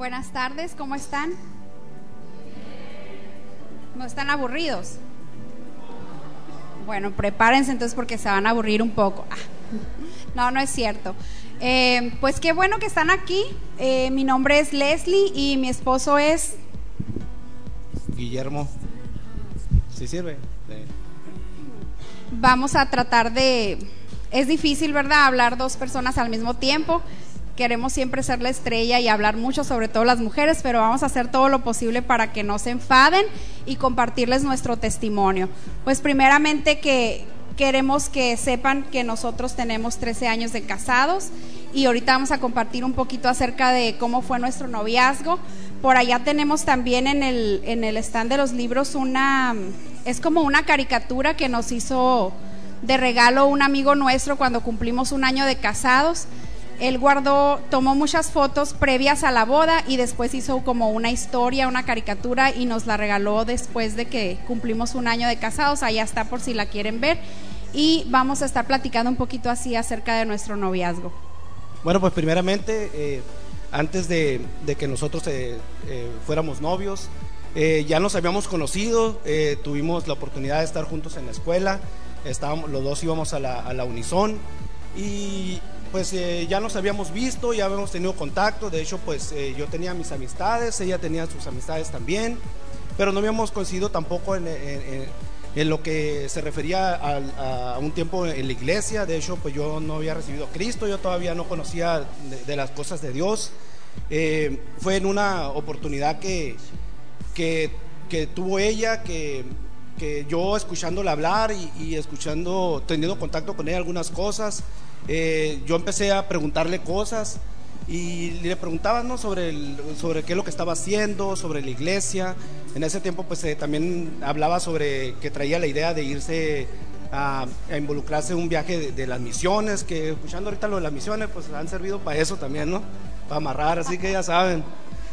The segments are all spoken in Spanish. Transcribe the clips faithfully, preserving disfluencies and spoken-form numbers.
Buenas tardes, ¿cómo están? ¿No están aburridos? Bueno, prepárense entonces porque se van a aburrir un poco. Ah, no, no es cierto. Eh, pues qué bueno que están aquí. Eh, mi nombre es Leslie y mi esposo es Guillermo. ¿Sí sirve? Sí. Vamos a tratar de... Es difícil, ¿verdad?, hablar dos personas al mismo tiempo. Queremos siempre ser la estrella y hablar mucho, sobre todo las mujeres, pero vamos a hacer todo lo posible para que no se enfaden y compartirles nuestro testimonio. Pues primeramente que queremos que sepan que nosotros tenemos trece años de casados y ahorita vamos a compartir un poquito acerca de cómo fue nuestro noviazgo. Por allá tenemos también en el, en el stand de los libros una, es como una caricatura que nos hizo de regalo un amigo nuestro cuando cumplimos un año de casados. Él guardó, tomó muchas fotos previas a la boda y después hizo como una historia, una caricatura y nos la regaló después de que cumplimos un año de casados. Allá está por si la quieren ver y vamos a estar platicando un poquito así acerca de nuestro noviazgo. Bueno, pues primeramente, eh, antes de, de que nosotros eh, eh, fuéramos novios, eh, ya nos habíamos conocido, eh, tuvimos la oportunidad de estar juntos en la escuela, estábamos, los dos íbamos a la, a la Unison y pues eh, ya nos habíamos visto, ya habíamos tenido contacto. De hecho, pues eh, yo tenía mis amistades, ella tenía sus amistades también, pero no habíamos coincidido tampoco en, en, en, en lo que se refería a, a un tiempo en la iglesia. De hecho, pues yo no había recibido a Cristo, yo todavía no conocía de, de las cosas de Dios. Eh, fue en una oportunidad que, que, que tuvo ella, que, que yo escuchándola hablar y, y escuchando, teniendo contacto con ella algunas cosas, Eh, yo empecé a preguntarle cosas y le preguntaba, ¿no?, sobre, el, sobre qué es lo que estaba haciendo, sobre la iglesia. En ese tiempo pues eh, también hablaba sobre que traía la idea de irse a, a involucrarse en un viaje de, de las misiones, que escuchando ahorita lo de las misiones pues han servido para eso también, ¿no?, para amarrar, así que ya saben.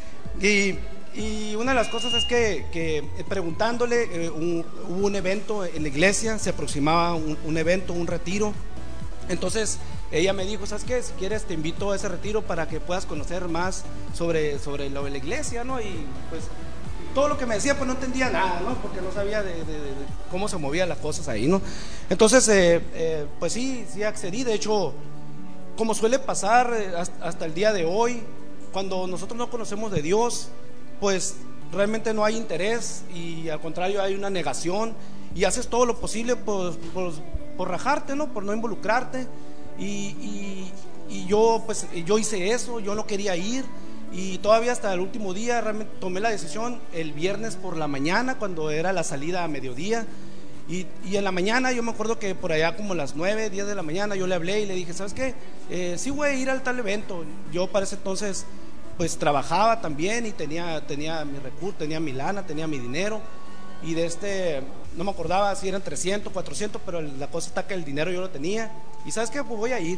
Y, y una de las cosas es que, que preguntándole, eh, un, hubo un evento en la iglesia, se aproximaba un, un evento, un retiro. Entonces ella me dijo, ¿sabes qué? Si quieres te invito a ese retiro para que puedas conocer más sobre, sobre lo de la iglesia, ¿no? Y pues todo lo que me decía pues no entendía nada, ¿no? Porque no sabía de, de, de cómo se movían las cosas ahí, ¿no? Entonces eh, eh, pues sí, sí accedí. De hecho, como suele pasar eh, hasta, hasta el día de hoy, cuando nosotros no conocemos de Dios, pues realmente no hay interés y al contrario hay una negación y haces todo lo posible por, por por rajarte, ¿no?, por no involucrarte y, y, y yo pues yo hice eso, yo no quería ir y todavía hasta el último día realmente tomé la decisión el viernes por la mañana cuando era la salida a mediodía y, y en la mañana yo me acuerdo que por allá como las nueve, diez de la mañana yo le hablé y le dije, ¿sabes qué? Eh, sí voy a ir al tal evento. Yo para ese entonces pues trabajaba también y tenía, tenía mi recurso, tenía mi lana, tenía mi dinero y de este, no me acordaba si eran trescientos, cuatrocientos, pero la cosa está que el dinero yo lo tenía y ¿sabes qué? Pues voy a ir.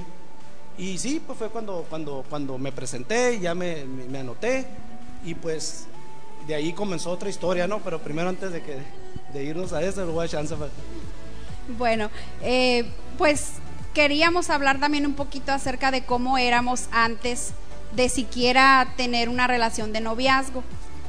Y sí, pues fue cuando, cuando, cuando me presenté y ya me, me, me anoté y pues de ahí comenzó otra historia, ¿no? Pero primero antes de, que, de irnos a eso, le voy a chance para... Bueno, eh, pues queríamos hablar también un poquito acerca de cómo éramos antes de siquiera tener una relación de noviazgo.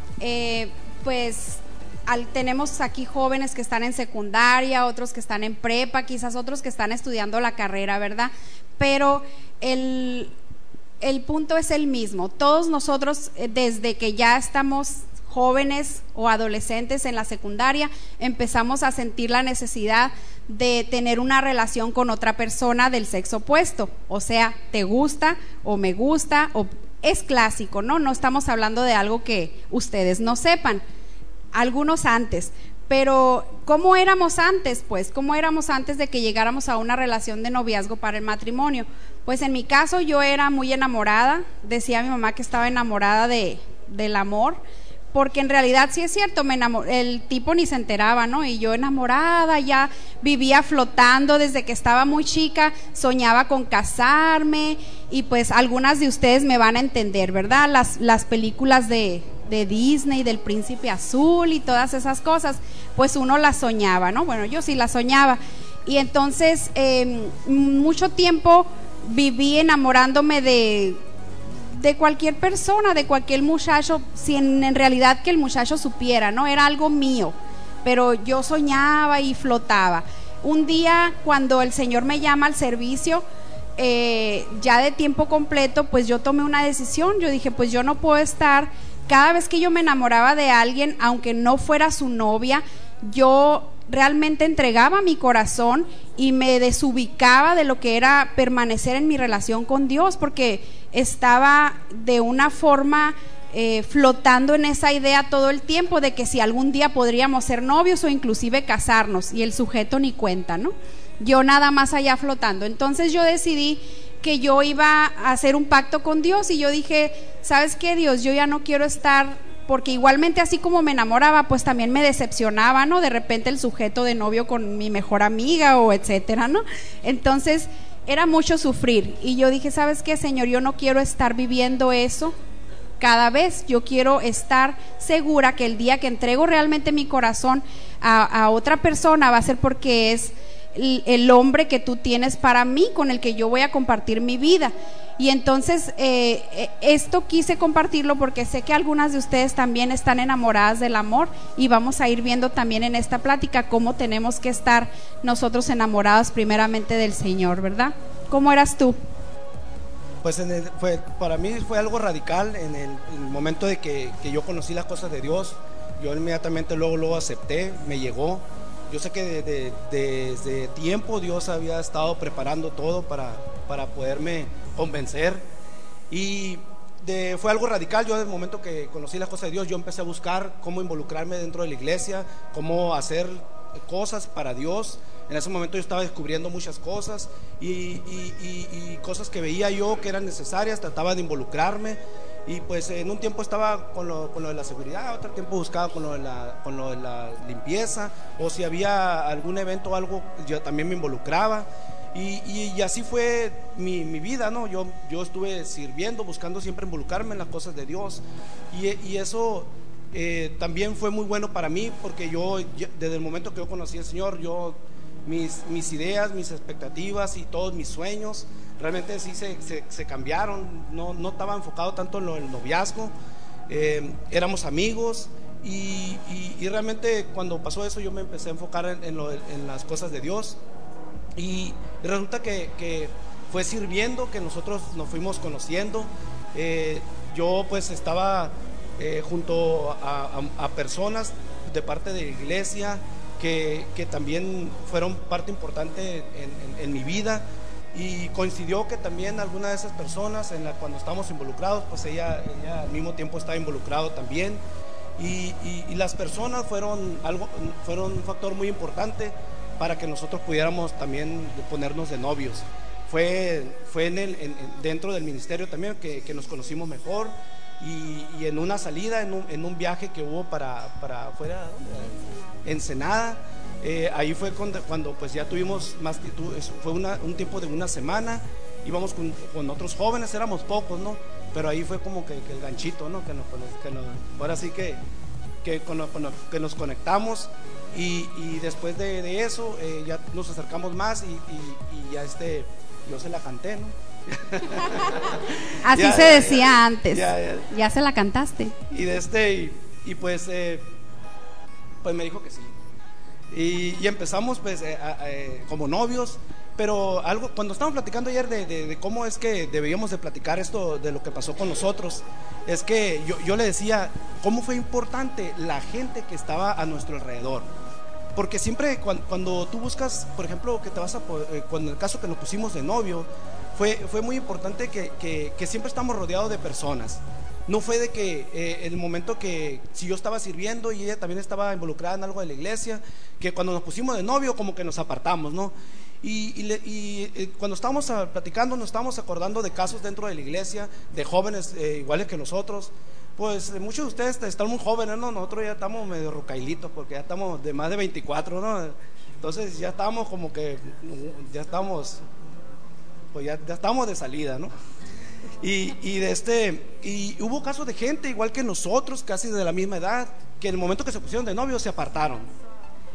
Eh, pues Al, tenemos aquí jóvenes que están en secundaria, otros que están en prepa, quizás otros que están estudiando la carrera, ¿verdad? Pero el, el punto es el mismo. Todos nosotros, desde que ya estamos jóvenes o adolescentes en la secundaria, empezamos a sentir la necesidad de tener una relación con otra persona del sexo opuesto. O sea, te gusta o me gusta, o es clásico, ¿no? No estamos hablando de algo que ustedes no sepan. Algunos antes, pero ¿cómo éramos antes? Pues, ¿cómo éramos antes de que llegáramos a una relación de noviazgo para el matrimonio? Pues en mi caso yo era muy enamorada, decía mi mamá que estaba enamorada de, del amor, porque en realidad sí es cierto, me enamor, el tipo ni se enteraba, ¿no? Y yo enamorada, ya vivía flotando desde que estaba muy chica, soñaba con casarme y pues algunas de ustedes me van a entender, ¿verdad? Las, las películas de... de Disney, del Príncipe Azul y todas esas cosas, pues uno las soñaba, ¿no? Bueno, yo sí las soñaba y entonces eh, mucho tiempo viví enamorándome de de cualquier persona, de cualquier muchacho, si en, en realidad que el muchacho supiera, ¿no? Era algo mío, pero yo soñaba y flotaba. Un día cuando el Señor me llama al servicio, eh, ya de tiempo completo, pues yo tomé una decisión. Yo dije, pues yo no puedo estar, cada vez que yo me enamoraba de alguien, aunque no fuera su novia, yo realmente entregaba mi corazón y me desubicaba de lo que era permanecer en mi relación con Dios, porque estaba de una forma eh, flotando en esa idea todo el tiempo de que si algún día podríamos ser novios o inclusive casarnos, y el sujeto ni cuenta, ¿no? Yo nada más allá flotando. Entonces yo decidí que yo iba a hacer un pacto con Dios, y yo dije, ¿sabes qué, Dios? Yo ya no quiero estar, porque igualmente así como me enamoraba, pues también me decepcionaba, ¿no? De repente el sujeto de novio con mi mejor amiga o etcétera, ¿no? Entonces era mucho sufrir, y yo dije, ¿sabes qué, Señor? Yo no quiero estar viviendo eso cada vez. Yo quiero estar segura que el día que entrego realmente mi corazón a, a otra persona va a ser porque es el, el hombre que tú tienes para mí, con el que yo voy a compartir mi vida. Y entonces eh, esto quise compartirlo porque sé que algunas de ustedes también están enamoradas del amor, y vamos a ir viendo también en esta plática cómo tenemos que estar nosotros enamorados primeramente del Señor, ¿verdad? ¿Cómo eras tú? Pues en el, fue, para mí fue algo radical en el, en el momento de que, que yo conocí las cosas de Dios. Yo inmediatamente luego lo acepté, me llegó. Yo sé que de, de, de, desde tiempo Dios había estado preparando todo para, para poderme convencer, y de, fue algo radical. Yo desde el momento que conocí las cosas de Dios, yo empecé a buscar cómo involucrarme dentro de la iglesia, cómo hacer cosas para Dios. En ese momento yo estaba descubriendo muchas cosas y, y, y, y cosas que veía yo que eran necesarias, trataba de involucrarme. Y pues en un tiempo estaba con lo, con lo de la seguridad, otro tiempo buscaba con lo, de la, con lo de la limpieza, o si había algún evento o algo, yo también me involucraba. Y, y, y así fue mi, mi vida, ¿no? Yo, yo estuve sirviendo, buscando siempre involucrarme en las cosas de Dios, y, y eso eh, también fue muy bueno para mí, porque yo, yo, desde el momento que yo conocí al Señor, yo, mis, mis ideas, mis expectativas y todos mis sueños realmente sí se, se, se cambiaron. No, no estaba enfocado tanto en lo del noviazgo, eh, éramos amigos, y, y, y realmente cuando pasó eso yo me empecé a enfocar en, en, lo, en las cosas de Dios. Y resulta que, que fue sirviendo que nosotros nos fuimos conociendo. Eh, yo pues estaba eh, junto a, a, a personas de parte de la iglesia que, que también fueron parte importante en, en, en mi vida, y coincidió que también alguna de esas personas en la, cuando estábamos involucrados, pues ella, ella al mismo tiempo estaba involucrado también, y, y, y las personas fueron, algo, fueron un factor muy importante para que nosotros pudiéramos también ponernos de novios. Fue, fue en el, en, dentro del ministerio también que, que nos conocimos mejor, y, y en una salida, en un, en un viaje que hubo para, para afuera, Ensenada, eh, ahí fue cuando, cuando pues ya tuvimos más, fue una, un tiempo de una semana, íbamos con, con otros jóvenes, éramos pocos, ¿no? Pero ahí fue como que, que el ganchito, ¿no? Que nos, que nos, ahora sí que, que, con, con, que nos conectamos. Y, y después de, de eso eh, ya nos acercamos más, y, y, y ya este, yo se la canté, ¿no? Así ya, se ya, decía ya, antes. Ya, ya. Ya se la cantaste. Y de este, y, y pues, eh, pues me dijo que sí. Y, y empezamos pues eh, eh, como novios. Pero algo, cuando estábamos platicando ayer de, de, de cómo es que deberíamos de platicar esto de lo que pasó con nosotros, es que yo, yo le decía cómo fue importante la gente que estaba a nuestro alrededor. Porque siempre cuando, cuando tú buscas, por ejemplo, que te vas a, eh, cuando en el caso que nos pusimos de novio, fue, fue muy importante que, que, que siempre estamos rodeados de personas. No fue de que eh, el momento que, si yo estaba sirviendo y ella también estaba involucrada en algo de la iglesia, que cuando nos pusimos de novio como que nos apartamos, ¿no? Y, y, y, y cuando estábamos platicando, nos estábamos acordando de casos dentro de la iglesia, de jóvenes eh, iguales que nosotros. Pues muchos de ustedes están muy jóvenes, ¿no? Nosotros ya estamos medio rucailitos, porque ya estamos de más de veinticuatro, ¿no? Entonces ya estamos como que, ya estamos, pues ya, ya estamos de salida, ¿no? Y, y, de este, y hubo casos de gente igual que nosotros, casi de la misma edad, que en el momento que se pusieron de novios se apartaron.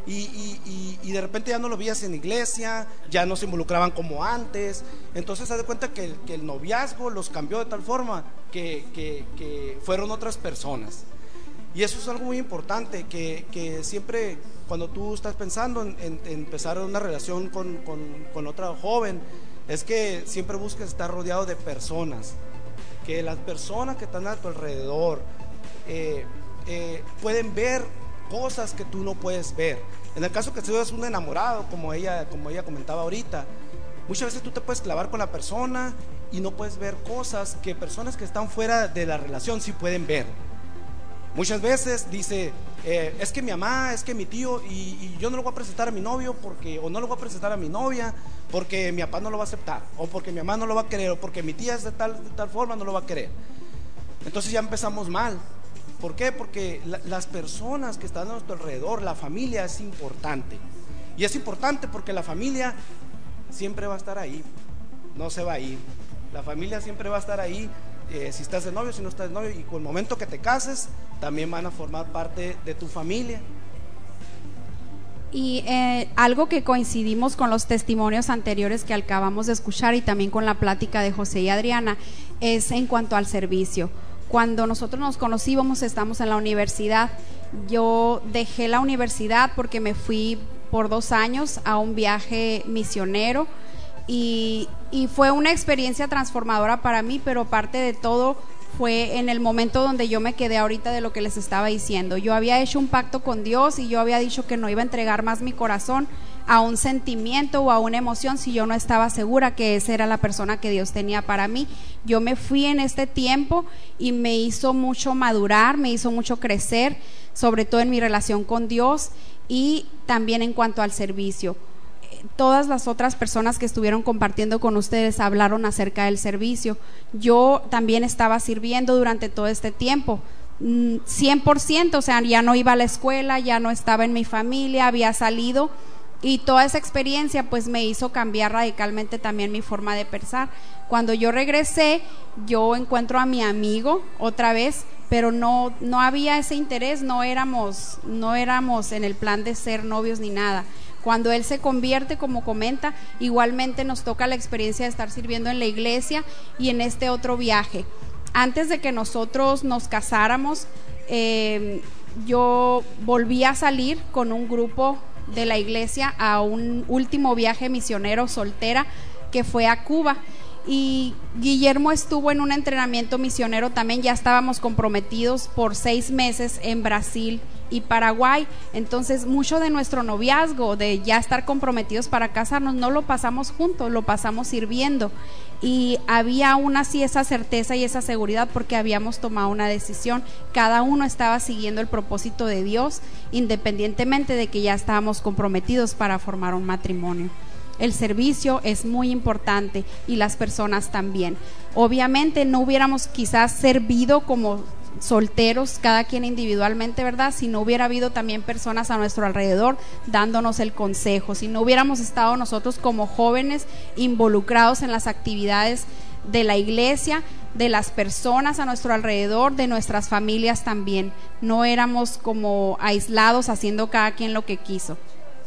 y, y, y, y de repente ya no lo veías en iglesia, ya no se involucraban como antes. Entonces, haz de cuenta que el, que el noviazgo los cambió de tal forma que, que, que fueron otras personas. Y eso es algo muy importante, que, que siempre cuando tú estás pensando en, en, en empezar una relación con, con, con otra joven, es que siempre busques estar rodeado de personas, que las personas que están a tu alrededor eh, eh, pueden ver cosas que tú no puedes ver. En el caso que tú eres un enamorado, como ella, como ella comentaba ahorita, muchas veces tú te puedes clavar con la persona y no puedes ver cosas que personas que están fuera de la relación sí pueden ver. Muchas veces dice, eh, es que mi mamá, es que mi tío, y, y yo no lo voy a presentar a mi novio porque, o no lo voy a presentar a mi novia porque mi papá no lo va a aceptar, o porque mi mamá no lo va a querer, o porque mi tía es de tal, de tal forma, no lo va a querer. Entonces ya empezamos mal. ¿Por qué? Porque la, las personas que están a nuestro alrededor, la familia es importante. Y es importante porque la familia siempre va a estar ahí, no se va a ir. La familia siempre va a estar ahí, eh, si estás de novio, si no estás de novio, y con el momento que te cases, también van a formar parte de tu familia. Y eh, algo que coincidimos con los testimonios anteriores que acabamos de escuchar y también con la plática de José y Adriana, es en cuanto al servicio. Cuando nosotros nos conocíamos, estamos en la universidad. Yo dejé la universidad porque me fui por dos años a un viaje misionero y, y fue una experiencia transformadora para mí, pero parte de todo fue en el momento donde yo me quedé ahorita de lo que les estaba diciendo. Yo había hecho un pacto con Dios y yo había dicho que no iba a entregar más mi corazón a un sentimiento o a una emoción si yo no estaba segura que esa era la persona que Dios tenía para mí. Yo me fui en este tiempo y me hizo mucho madurar, me hizo mucho crecer, sobre todo en mi relación con Dios y también en cuanto al servicio. Todas las otras personas que estuvieron compartiendo con ustedes hablaron acerca del servicio. Yo también estaba sirviendo durante todo este tiempo, cien por ciento, o sea, ya no iba a la escuela, ya no estaba en mi familia, había salido, y toda esa experiencia pues me hizo cambiar radicalmente también mi forma de pensar. Cuando yo regresé, yo encuentro a mi amigo otra vez, pero no, no había ese interés, no éramos, no éramos en el plan de ser novios ni nada. Cuando él se convierte, como comenta, igualmente nos toca la experiencia de estar sirviendo en la iglesia y en este otro viaje. Antes de que nosotros nos casáramos, eh, yo volví a salir con un grupo de la iglesia a un último viaje misionero soltera que fue a Cuba. Y Guillermo estuvo en un entrenamiento misionero también, ya estábamos comprometidos por seis meses en Brasil y Paraguay. Entonces mucho de nuestro noviazgo, de ya estar comprometidos para casarnos, no lo pasamos juntos, lo pasamos sirviendo, y había aún así esa certeza y esa seguridad porque habíamos tomado una decisión, cada uno estaba siguiendo el propósito de Dios independientemente de que ya estábamos comprometidos para formar un matrimonio. El servicio es muy importante y las personas también. Obviamente no hubiéramos quizás servido como solteros, cada quien individualmente, ¿verdad? Si no hubiera habido también personas a nuestro alrededor dándonos el consejo, si no hubiéramos estado nosotros como jóvenes involucrados en las actividades de la iglesia, de las personas a nuestro alrededor, de nuestras familias también. No éramos como aislados haciendo cada quien lo que quiso.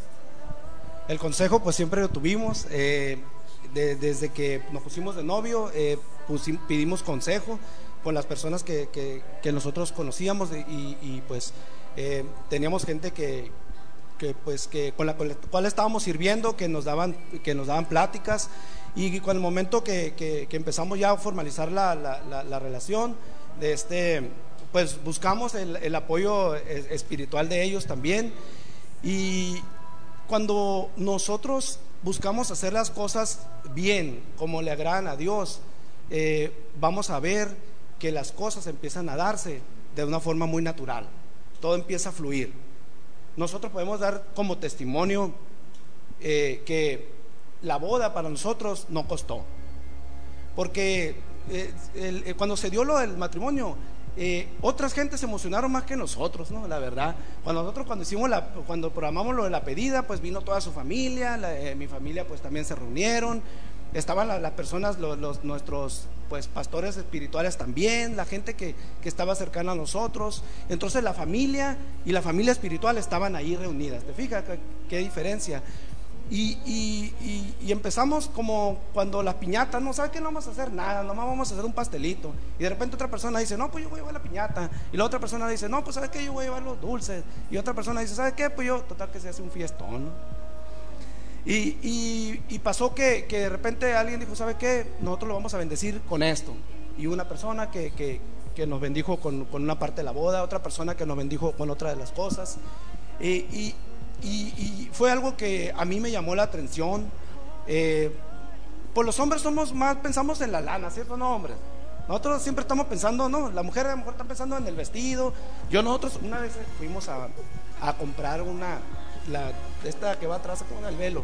El consejo pues siempre lo tuvimos, eh, de, desde que nos pusimos de novio, eh, pusim, pedimos consejo con las personas que, que, que nosotros conocíamos, y, y pues eh, teníamos gente que, que pues que con la, con la cual estábamos sirviendo, que nos daban, que nos daban pláticas, y con el momento que, que, que empezamos ya a formalizar la, la, la, la relación, de este, pues buscamos el, el apoyo espiritual de ellos también. Y cuando nosotros buscamos hacer las cosas bien, como le agradan a Dios, eh, vamos a ver que las cosas empiezan a darse de una forma muy natural, todo empieza a fluir. Nosotros podemos dar como testimonio eh, que la boda para nosotros no costó, porque eh, el, el, cuando se dio lo del matrimonio, Eh, otras gentes se emocionaron más que nosotros, ¿no? La verdad, cuando nosotros cuando hicimos la, cuando programamos lo de la pedida, pues vino toda su familia, la, eh, mi familia pues también se reunieron, estaban las la personas, los, los, nuestros pues pastores espirituales también, la gente que, que estaba cercana a nosotros. Entonces la familia y la familia espiritual estaban ahí reunidas. ¿Te fijas qué, qué diferencia? Y, y, y, y empezamos como cuando las piñatas, no, ¿sabes qué? No vamos a hacer nada, nomás vamos a hacer un pastelito. Y de repente otra persona dice, no, pues yo voy a llevar la piñata. Y la otra persona dice, no, pues ¿sabes qué? Yo voy a llevar los dulces. Y otra persona dice, ¿sabes qué? Pues yo, total que se hace un fiestón, ¿no? Y, y, y pasó que, que de repente alguien dijo, ¿sabe qué? Nosotros lo vamos a bendecir con esto. Y una persona que, que, que nos bendijo con, con una parte de la boda, otra persona que nos bendijo con otra de las cosas. Y, y, y, y fue algo que a mí me llamó la atención. Eh, pues los hombres somos más, pensamos en la lana, ¿cierto? No, hombres. Nosotros siempre estamos pensando, no, la mujer a lo mejor está pensando en el vestido. Yo nosotros una vez fuimos a, a comprar una, la, esta que va atrás con el velo.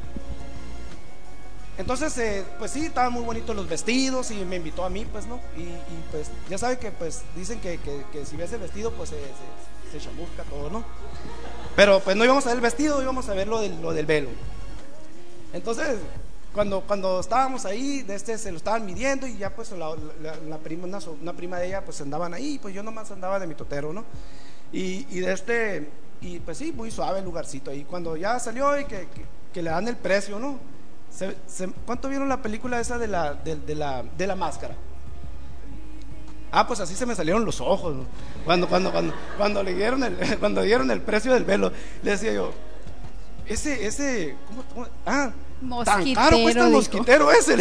Entonces, eh, pues sí, estaban muy bonitos los vestidos y me invitó a mí, pues, ¿no? Y, y pues, ya sabe que, pues, dicen que, que, que si ves el vestido, pues, se, se, se chamusca todo, ¿no? Pero, pues, no íbamos a ver el vestido, íbamos a ver lo del, lo del velo. Entonces, cuando, cuando estábamos ahí, de este se lo estaban midiendo y ya, pues, la, la, la prima, una, una prima de ella, pues, andaban ahí, pues, yo nomás andaba de mi totero, ¿no? Y, y de este, y pues, sí, muy suave el lugarcito ahí. Cuando ya salió y que, que, que le dan el precio, ¿no? Se, se, ¿Cuánto vieron la película esa de la, de, de la, de la máscara? Ah, pues así se me salieron los ojos, ¿no? Cuando, cuando, cuando, cuando le dieron el, cuando dieron el precio del velo, le decía yo, ese, ese, ¿cómo, cómo? Ah, mosquitero, tan caro cuesta el mosquitero ese.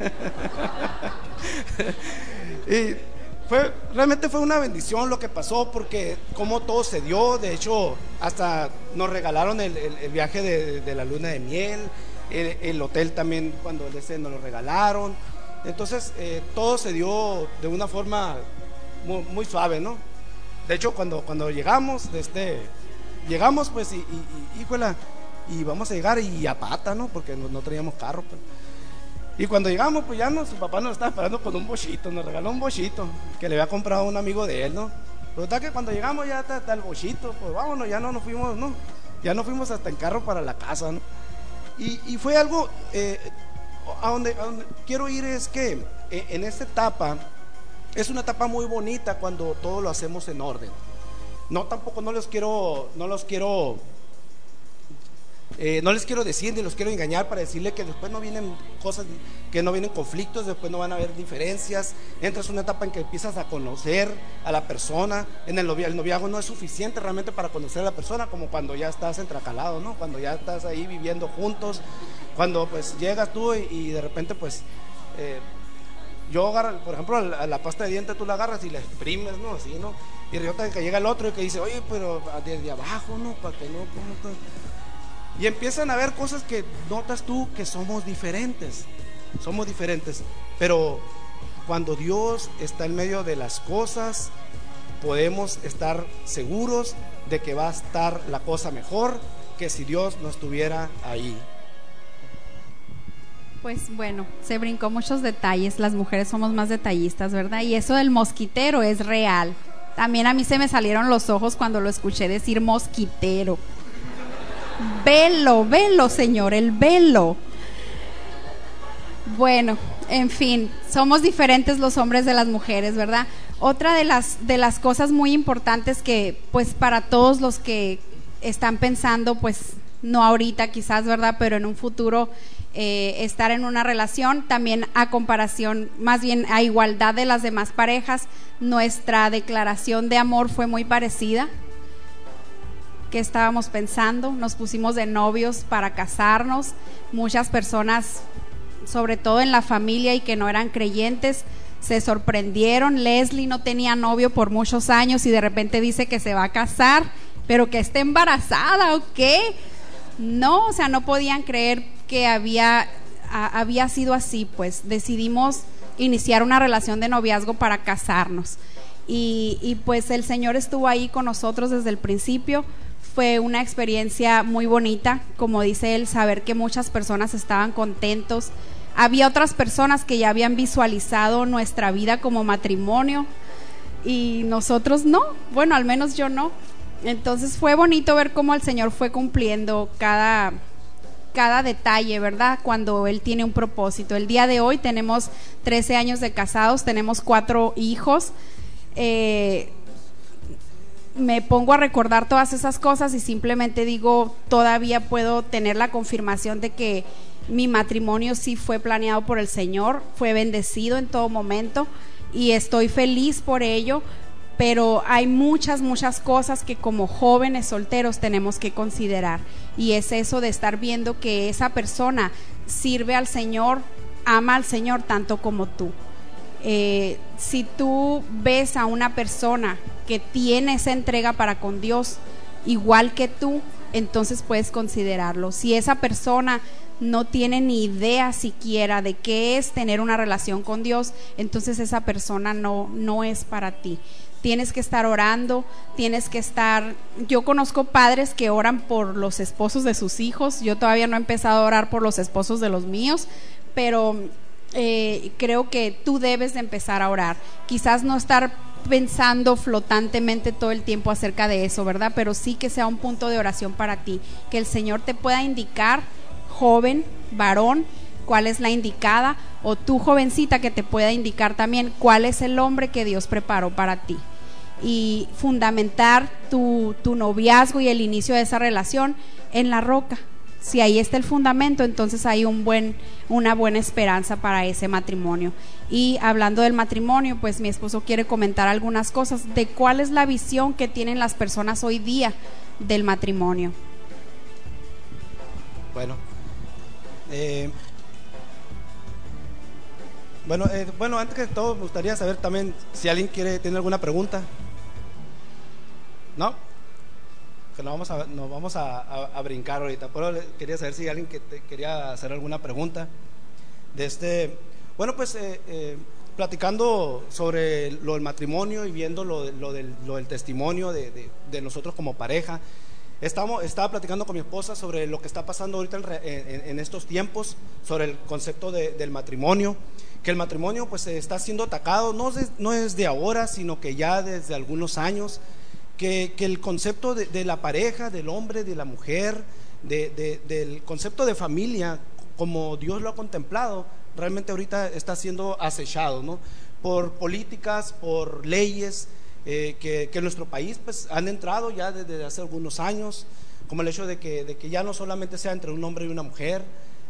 Y fue, realmente fue una bendición lo que pasó, porque como todo se dio. De hecho, hasta nos regalaron el, el, el viaje de, de la luna de miel. El, el hotel también, cuando ese nos lo regalaron. Entonces, eh, todo se dio de una forma muy, muy suave, ¿no? De hecho, cuando, cuando llegamos, de este, llegamos, pues, y, y, y, híjola, y vamos a llegar y a pata, ¿no? Porque no, no traíamos carro, pues. Y cuando llegamos, pues ya no, su papá nos estaba esperando con un bochito, nos regaló un bochito que le había comprado a un amigo de él, ¿no? Pero está que cuando llegamos ya está, está el bochito, pues vámonos, ya no nos fuimos, ¿no? Ya no fuimos hasta en carro para la casa, ¿no? Y, y fue algo, eh, a, donde, a donde quiero ir es que eh, en esta etapa, es una etapa muy bonita cuando todo lo hacemos en orden. No, tampoco no los quiero, no los quiero, eh, no les quiero decir ni los quiero engañar para decirle que después no vienen cosas, que no vienen conflictos, después no van a haber diferencias. Entras en una etapa en que empiezas a conocer a la persona. En el noviazgo, el noviazgo no es suficiente realmente para conocer a la persona, como cuando ya estás entracalado, ¿no? Cuando ya estás ahí viviendo juntos, cuando pues llegas tú y, y de repente pues eh, yo agarro, por ejemplo, a la, a la pasta de dientes tú la agarras y la exprimes, ¿no? Así, ¿no? Y resulta que llega el otro y que dice, oye, pero desde abajo, ¿no? Para que no, ¿cómo te...? Y empiezan a ver cosas que notas tú que somos diferentes, somos diferentes, pero cuando Dios está en medio de las cosas, podemos estar seguros de que va a estar la cosa mejor que si Dios no estuviera ahí. Pues bueno, se brincó muchos detalles, las mujeres somos más detallistas, ¿verdad? Y eso del mosquitero es real. También a mí se me salieron los ojos cuando lo escuché decir mosquitero. Velo, velo, señor, el velo. Bueno, en fin, somos diferentes los hombres de las mujeres, ¿verdad? Otra de las, de las cosas muy importantes que, pues, para todos los que están pensando, pues, no ahorita quizás, ¿verdad? Pero en un futuro, eh, estar en una relación, también a comparación, más bien a igualdad de las demás parejas, nuestra declaración de amor fue muy parecida. ¿Qué estábamos pensando? Nos pusimos de novios para casarnos. Muchas personas, sobre todo en la familia y que no eran creyentes, se sorprendieron. Leslie no tenía novio por muchos años y de repente dice que se va a casar, pero que está embarazada, ¿o qué? No, o sea, no podían creer que había, a, había sido así. Pues decidimos iniciar una relación de noviazgo para casarnos. Y, y pues el Señor estuvo ahí con nosotros desde el principio. Fue una experiencia muy bonita, como dice él, saber que muchas personas estaban contentos. Había otras personas que ya habían visualizado nuestra vida como matrimonio y nosotros no, bueno, al menos yo no. Entonces fue bonito ver cómo el Señor fue cumpliendo cada, cada detalle, ¿verdad? Cuando Él tiene un propósito. El día de hoy tenemos trece años de casados, tenemos cuatro hijos. Eh, me pongo a recordar todas esas cosas y simplemente digo, todavía puedo tener la confirmación de que mi matrimonio sí fue planeado por el Señor, fue bendecido en todo momento y estoy feliz por ello. Pero hay muchas, muchas cosas que como jóvenes solteros tenemos que considerar, y es eso de estar viendo que esa persona sirve al Señor, ama al Señor tanto como tú. Eh, si tú ves a una persona que tiene esa entrega para con Dios igual que tú, entonces puedes considerarlo. Si esa persona no tiene ni idea siquiera de qué es tener una relación con Dios, entonces esa persona no, no es para ti. Tienes que estar orando, tienes que estar... Yo conozco padres que oran por los esposos de sus hijos. Yo todavía no he empezado a orar por los esposos de los míos, pero eh, creo que tú debes de empezar a orar. Quizás no estar pensando flotantemente todo el tiempo acerca de eso, ¿verdad? Pero sí que sea un punto de oración para ti, que el Señor te pueda indicar, joven, varón, cuál es la indicada, o tú, jovencita, que te pueda indicar también cuál es el hombre que Dios preparó para ti, y fundamentar tu, tu noviazgo y el inicio de esa relación en la roca. Si ahí está el fundamento, entonces hay un buen, una buena esperanza para ese matrimonio. Y hablando del matrimonio, pues mi esposo quiere comentar algunas cosas de cuál es la visión que tienen las personas hoy día del matrimonio. Bueno, eh, bueno, eh, bueno, antes que todo me gustaría saber también si alguien quiere tener alguna pregunta. ¿No? Que nos vamos a, nos vamos a, a, a brincar ahorita, pero quería saber si alguien que te quería hacer alguna pregunta de este. Bueno, pues eh, eh, platicando sobre lo del matrimonio y viendo lo, lo, del, lo del testimonio de, de, de nosotros como pareja, estamos, estaba platicando con mi esposa sobre lo que está pasando ahorita en, en, en estos tiempos, sobre el concepto de, del matrimonio, que el matrimonio pues está siendo atacado, no es, no es de ahora, sino que ya desde algunos años. Que, que el concepto de, de la pareja, del hombre, de la mujer, de, de, del concepto de familia, como Dios lo ha contemplado, realmente ahorita está siendo acechado, ¿no? Por políticas, por leyes eh, que, que en nuestro país pues han entrado ya desde hace algunos años, como el hecho de que, de que ya no solamente sea entre un hombre y una mujer,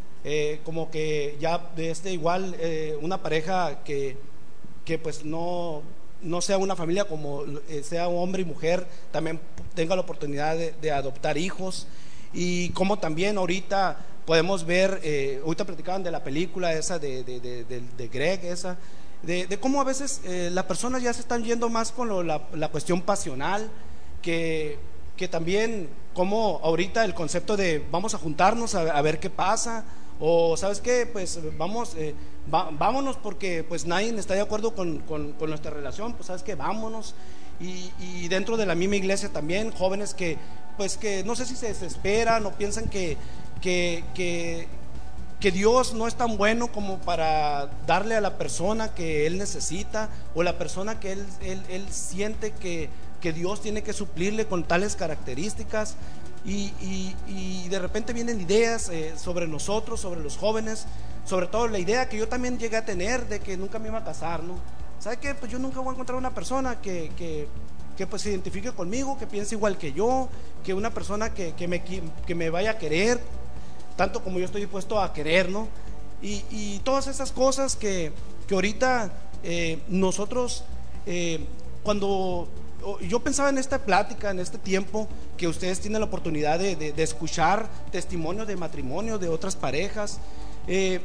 eh, como que ya de este igual eh, una pareja que, que pues no... no sea una familia, como eh, sea un hombre y mujer, también tenga la oportunidad de, de adoptar hijos. Y como también ahorita podemos ver, eh, ahorita platicaban de la película esa de, de, de, de, de Greg, esa de, de cómo a veces eh, las personas ya se están yendo más con lo, la, la cuestión pasional, que, que también como ahorita el concepto de vamos a juntarnos a, a ver qué pasa, o sabes qué, pues vamos, eh, va, vámonos porque pues nadie está de acuerdo con, con, con nuestra relación, pues sabes qué, vámonos. Y, y dentro de la misma iglesia también jóvenes que pues que no sé si se desesperan o piensan que, que, que, que Dios no es tan bueno como para darle a la persona que él necesita, o la persona que él, él, él siente que, que Dios tiene que suplirle con tales características. Y, y, y de repente vienen ideas eh, sobre nosotros, sobre los jóvenes, sobre todo la idea que yo también llegué a tener de que nunca me iba a casar, ¿no? ¿Sabe qué? Pues yo nunca voy a encontrar una persona que, que, que pues se identifique conmigo, que piense igual que yo, que una persona que, que, me, que me vaya a querer tanto como yo estoy dispuesto a querer, ¿no? Y, y todas esas cosas que, que ahorita eh, nosotros eh, cuando yo pensaba en esta plática, en este tiempo que ustedes tienen la oportunidad de, de, de escuchar testimonios de matrimonio de otras parejas, eh,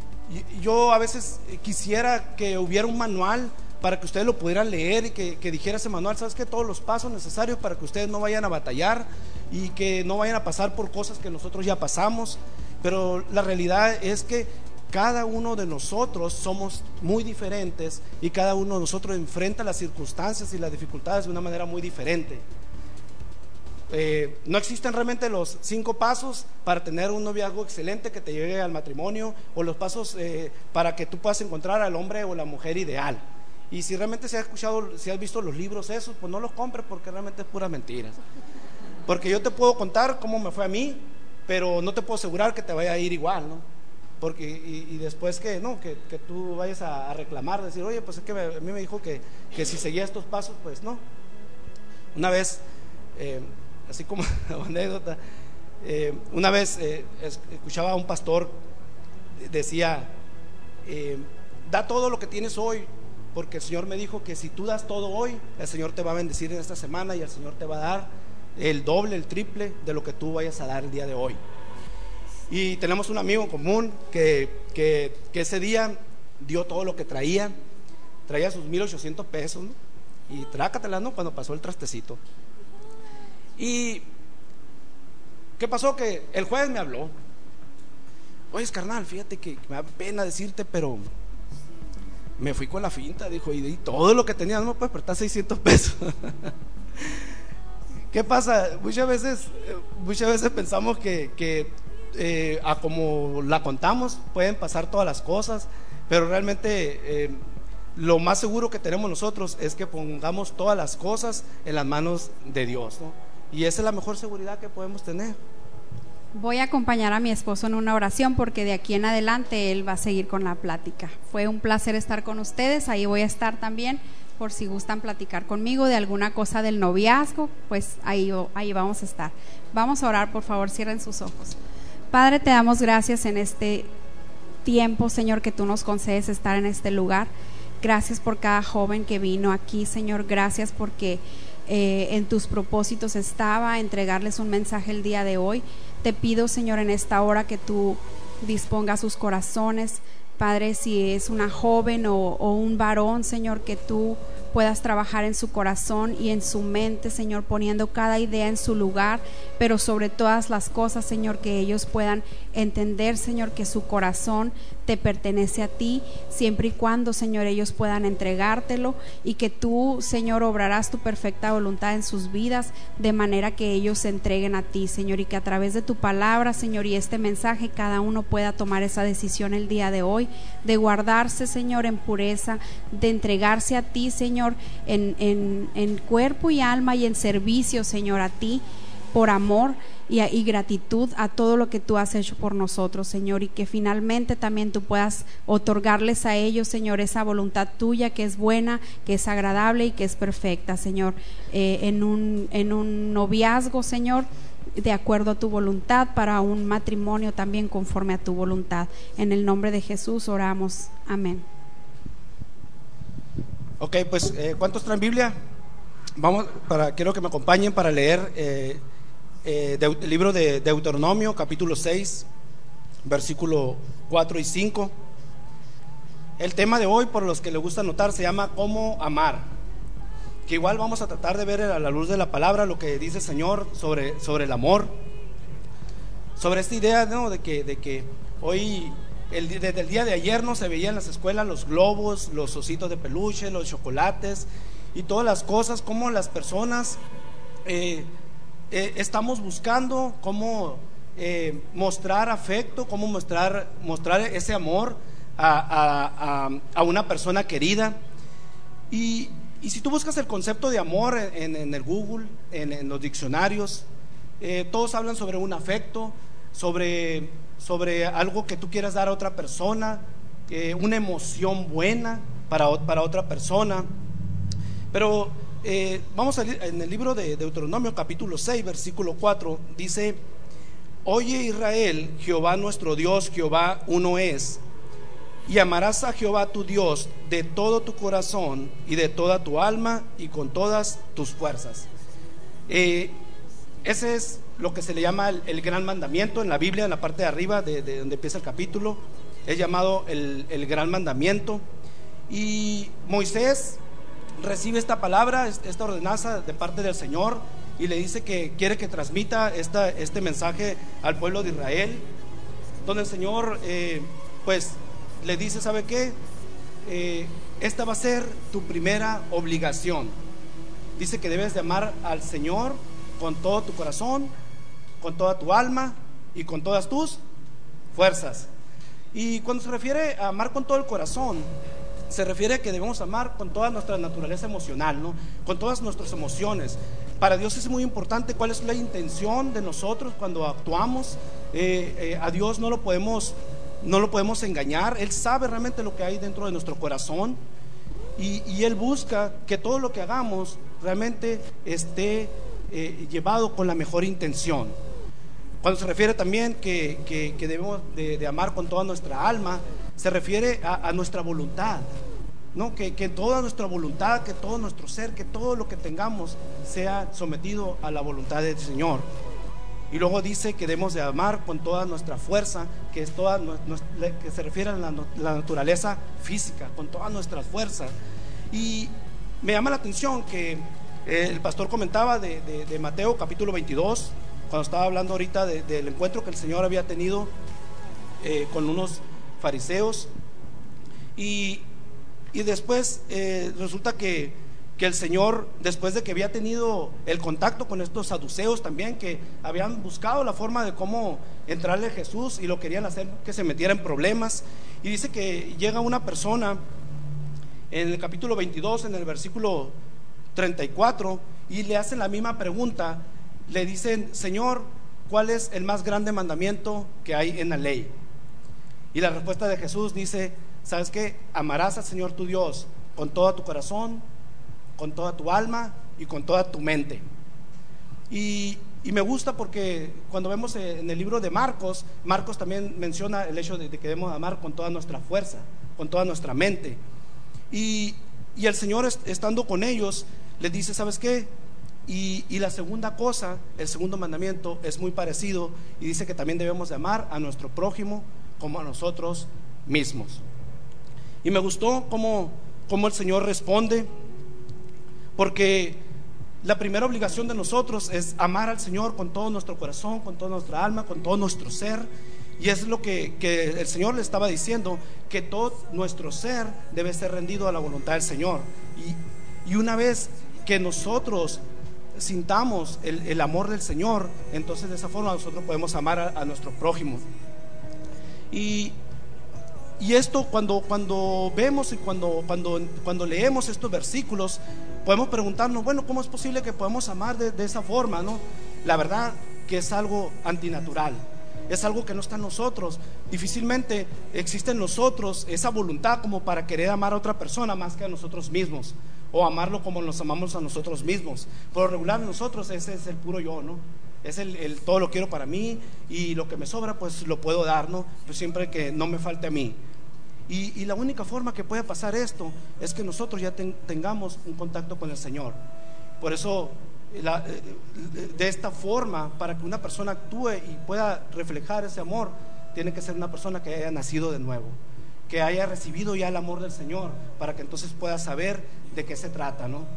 yo a veces quisiera que hubiera un manual para que ustedes lo pudieran leer y que, que dijera ese manual, ¿sabes qué? Todos los pasos necesarios para que ustedes no vayan a batallar y que no vayan a pasar por cosas que nosotros ya pasamos. Pero la realidad es que cada uno de nosotros somos muy diferentes y cada uno de nosotros enfrenta las circunstancias y las dificultades de una manera muy diferente. Eh, no existen realmente los cinco pasos para tener un noviazgo excelente que te lleve al matrimonio, o los pasos eh, para que tú puedas encontrar al hombre o la mujer ideal. Y si realmente se ha escuchado, si has visto los libros esos, pues no los compres, porque realmente es pura mentira. Porque yo te puedo contar cómo me fue a mí, pero no te puedo asegurar que te vaya a ir igual, ¿no? Porque, y, y después que, no, que, que tú vayas a, a reclamar, decir, oye, pues es que me, a mí me dijo que, que si seguía estos pasos, pues no. Una vez, eh, así como anécdota, eh, una vez eh, escuchaba a un pastor, decía, eh, da todo lo que tienes hoy, porque el Señor me dijo que si tú das todo hoy, el Señor te va a bendecir en esta semana y el Señor te va a dar el doble, el triple de lo que tú vayas a dar el día de hoy. Y tenemos un amigo en común que, que, que ese día dio todo lo que traía, traía sus mil ochocientos pesos, ¿no? Y trácatelas, ¿no? Cuando pasó el trastecito. Y ¿qué pasó? Que el jueves me habló. Oye, carnal, fíjate que me da pena decirte, pero me fui con la finta, dijo, y, y todo lo que tenía, no me puedes prestar seiscientos pesos. ¿Qué pasa? Muchas veces, muchas veces pensamos que, que eh, a como la contamos pueden pasar todas las cosas, pero realmente eh, lo más seguro que tenemos nosotros es que pongamos todas las cosas en las manos de Dios, ¿no? Y esa es la mejor seguridad que podemos tener. Voy a acompañar a mi esposo en una oración porque de aquí en adelante él va a seguir con la plática. Fue un placer estar con ustedes, ahí voy a estar también por si gustan platicar conmigo de alguna cosa del noviazgo, pues ahí, ahí vamos a estar. Vamos a orar, por favor, cierren sus ojos. Padre, te damos gracias en este tiempo, Señor, que tú nos concedes estar en este lugar. Gracias por cada joven que vino aquí, Señor, gracias porque eh, en tus propósitos estaba entregarles un mensaje el día de hoy. Te pido, Señor, en esta hora que tú dispongas sus corazones, Padre, si es una joven o, o un varón, Señor, que tú puedas trabajar en su corazón y en su mente, Señor, poniendo cada idea en su lugar, pero sobre todas las cosas, Señor, que ellos puedan entender, Señor, que su corazón te pertenece a ti, siempre y cuando, Señor, ellos puedan entregártelo, y que tú, Señor, obrarás tu perfecta voluntad en sus vidas, de manera que ellos se entreguen a ti, Señor, y que a través de tu palabra, Señor, y este mensaje, cada uno pueda tomar esa decisión el día de hoy, de guardarse, Señor, en pureza, de entregarse a ti, Señor, en, en, en cuerpo y alma y en servicio, Señor, a ti, por amor y, y gratitud a todo lo que tú has hecho por nosotros, Señor, y que finalmente también tú puedas otorgarles a ellos, Señor, esa voluntad tuya que es buena, que es agradable y que es perfecta, Señor, eh, en un, en un noviazgo, Señor, de acuerdo a tu voluntad, para un matrimonio también conforme a tu voluntad. En el nombre de Jesús oramos, amén. Ok, pues eh, ¿cuántos traen Biblia? Vamos, para, quiero que me acompañen para leer eh, eh, de, el libro de Deuteronomio, capítulo seis, versículo cuatro y cinco. El tema de hoy, por los que les gusta anotar, se llama ¿cómo amar? Que igual vamos a tratar de ver a la luz de la palabra lo que dice el Señor sobre, sobre el amor, sobre esta idea, ¿no? de, que, de que hoy, el, desde el día de ayer, no se veía en las escuelas los globos, los ositos de peluche, los chocolates y todas las cosas, como las personas eh, eh, estamos buscando cómo eh, mostrar afecto, cómo mostrar, mostrar ese amor a, a, a, a una persona querida. Y Y si tú buscas el concepto de amor en, en el Google, en, en los diccionarios, eh, todos hablan sobre un afecto, sobre, sobre algo que tú quieras dar a otra persona, eh, una emoción buena para, para otra persona. Pero eh, vamos a ir en el libro de Deuteronomio, capítulo seis, versículo cuatro, dice: Oye Israel, Jehová nuestro Dios, Jehová uno es. Y amarás a Jehová tu Dios de todo tu corazón y de toda tu alma y con todas tus fuerzas. Eh, ese es lo que se le llama el, el gran mandamiento en la Biblia, en la parte de arriba de, de donde empieza el capítulo. Es llamado el, el gran mandamiento. Y Moisés recibe esta palabra, esta ordenanza de parte del Señor, y le dice que quiere que transmita esta, este mensaje al pueblo de Israel, donde el Señor eh, pues le dice: ¿sabe qué? Eh, esta va a ser tu primera obligación. Dice que debes de amar al Señor con todo tu corazón, con toda tu alma y con todas tus fuerzas. Y cuando se refiere a amar con todo el corazón, se refiere a que debemos amar con toda nuestra naturaleza emocional, ¿no? Con todas nuestras emociones. Para Dios es muy importante cuál es la intención de nosotros cuando actuamos. eh, eh, a Dios no lo podemos no lo podemos engañar. Él sabe realmente lo que hay dentro de nuestro corazón, y, y Él busca que todo lo que hagamos realmente esté eh, llevado con la mejor intención. Cuando se refiere también que, que, que debemos de, de amar con toda nuestra alma, se refiere a, a nuestra voluntad, ¿no? Que, que toda nuestra voluntad, que todo nuestro ser, que todo lo que tengamos sea sometido a la voluntad del Señor. Y luego dice que debemos de amar con toda nuestra fuerza, que es toda nuestra, que se refiere a la, la naturaleza física, con todas nuestras fuerzas. Y me llama la atención que eh, el pastor comentaba de, de, de Mateo capítulo veintidós, cuando estaba hablando ahorita de, del encuentro que el Señor había tenido eh, con unos fariseos, y, y después eh, resulta que, que el Señor, después de que había tenido el contacto con estos saduceos también, que habían buscado la forma de cómo entrarle a Jesús y lo querían hacer que se metiera en problemas, y dice que llega una persona en el capítulo veintidós, en el versículo treinta y cuatro, y le hacen la misma pregunta. Le dicen: Señor, ¿cuál es el más grande mandamiento que hay en la ley? Y la respuesta de Jesús dice: ¿sabes qué? Amarás al Señor tu Dios con todo tu corazón, con toda tu alma y con toda tu mente. Y, y me gusta porque cuando vemos en el libro de Marcos, Marcos también menciona el hecho de, de que debemos amar con toda nuestra fuerza, con toda nuestra mente. Y, y el Señor, estando con ellos, les dice: ¿sabes qué? Y, y la segunda cosa, el segundo mandamiento es muy parecido, y dice que también debemos de amar a nuestro prójimo como a nosotros mismos. Y me gustó cómo, cómo el Señor responde, porque la primera obligación de nosotros es amar al Señor con todo nuestro corazón, con toda nuestra alma, con todo nuestro ser. Y es lo que, que el Señor le estaba diciendo, que todo nuestro ser debe ser rendido a la voluntad del Señor. Y, y una vez que nosotros sintamos el, el amor del Señor, entonces de esa forma nosotros podemos amar a, a nuestro prójimo. Y, y esto cuando, cuando vemos y cuando, cuando, cuando leemos estos versículos, podemos preguntarnos: bueno, ¿cómo es posible que podamos amar de, de esa forma, ¿no? La verdad que es algo antinatural, es algo que no está en nosotros. Difícilmente existe en nosotros esa voluntad como para querer amar a otra persona más que a nosotros mismos, o amarlo como nos amamos a nosotros mismos. Por lo regular nosotros ese es el puro yo, ¿no? Es el, el todo lo quiero para mí, y lo que me sobra pues lo puedo dar, ¿no? Pues siempre que no me falte a mí. Y, y la única forma que puede pasar esto es que nosotros ya ten, tengamos un contacto con el Señor. Por eso la, de esta forma, para que una persona actúe y pueda reflejar ese amor, tiene que ser una persona que haya nacido de nuevo, que haya recibido ya el amor del Señor, para que entonces pueda saber de qué se trata, ¿no?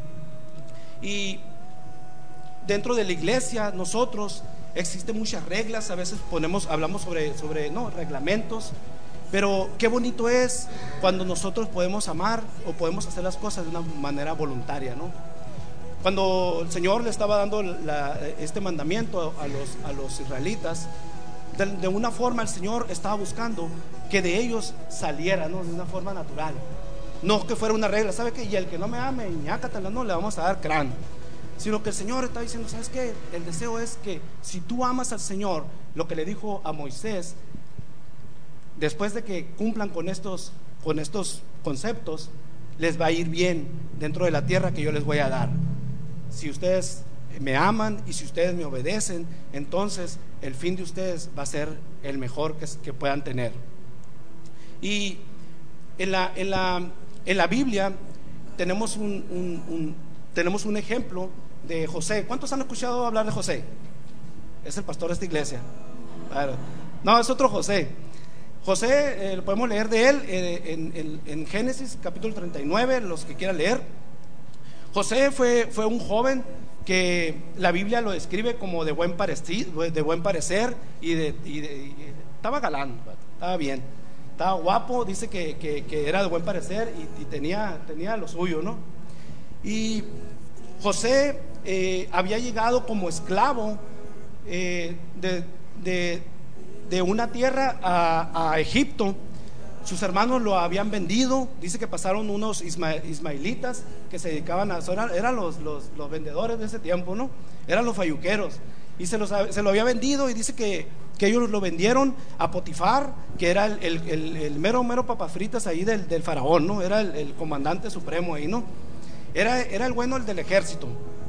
Y dentro de la iglesia nosotros existen muchas reglas. A veces ponemos, hablamos sobre, sobre no, reglamentos, pero qué bonito es cuando nosotros podemos amar o podemos hacer las cosas de una manera voluntaria, ¿no? Cuando el Señor le estaba dando la, este mandamiento a los, a los israelitas, de, de una forma el Señor estaba buscando que de ellos saliera, ¿no? De una forma natural, no que fuera una regla. ¿Sabe qué? Y el que no me ame, ñácatela, no le vamos a dar crán. Sino que el Señor está diciendo: ¿sabes qué? El deseo es que si tú amas al Señor, lo que le dijo a Moisés, después de que cumplan con estos, con estos conceptos, les va a ir bien dentro de la tierra que yo les voy a dar. Si ustedes me aman y si ustedes me obedecen, entonces el fin de ustedes va a ser el mejor que, que puedan tener. Y en la, en la, en la Biblia tenemos un, un, un, tenemos un ejemplo de José. ¿Cuántos han escuchado hablar de José? Es el pastor de esta iglesia. Claro. No, es otro José. José, eh, lo podemos leer de él eh, en, en, en Génesis capítulo treinta y nueve, los que quieran leer. José fue, fue un joven que la Biblia lo describe como de buen parecer, de buen parecer y, de, y, de, y estaba galán, estaba bien, estaba guapo. Dice que, que, que era de buen parecer y, y tenía, tenía lo suyo, ¿no? Y José eh, había llegado como esclavo eh, de, de, de una tierra a, a Egipto, sus hermanos lo habían vendido. Dice que pasaron unos isma, ismaelitas que se dedicaban a, eran, eran los, los, los vendedores de ese tiempo, ¿no? Eran los fayuqueros, y se, los, se lo había vendido, y dice que, que ellos lo vendieron a Potifar, que era el, el, el, el mero mero papafritas ahí del, del faraón, ¿no? Era el, el comandante supremo ahí, ¿no? Era, era el bueno, el del ejército.